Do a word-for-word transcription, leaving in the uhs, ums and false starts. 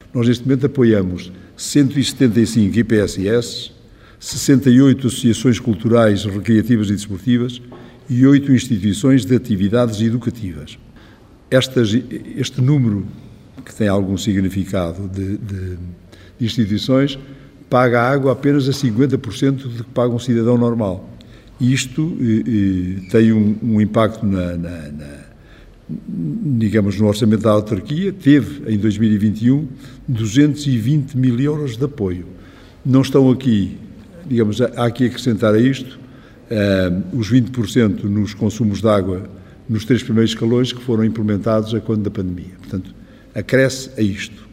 Nós, neste momento, apoiamos cento e setenta e cinco I P S S, sessenta e oito associações culturais, recreativas e desportivas e oito instituições de atividades educativas. Estas, este número, que tem algum significado de, de, de instituições, paga a água apenas a cinquenta por cento do que paga um cidadão normal. E isto eh, tem um, um impacto na, na, na, digamos, no orçamento da autarquia. Teve, em dois mil e vinte e um, duzentos e vinte mil euros de apoio. Não estão aqui, digamos, há aqui a acrescentar a isto, uh, os vinte por cento nos consumos de água nos três primeiros escalões que foram implementados a quando da pandemia. Portanto, acresce a isto.